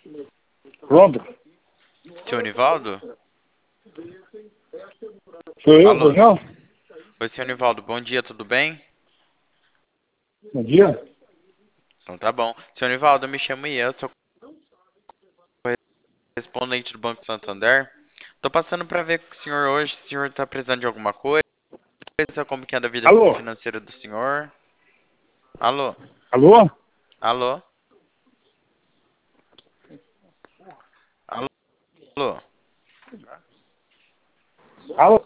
Pronto. Seu Nivaldo? Sou eu, Alô? pois não? Oi, seu Nivaldo, bom dia, tudo bem? Bom dia. Então tá bom. Seu Nivaldo, eu me chamo Ian, sou correspondente do Banco Santander. Tô passando pra ver com o senhor hoje, se o senhor tá precisando de alguma coisa, como que anda a vida Alô? financeira do senhor. Alô? Alô? Alô? Alô? Alô?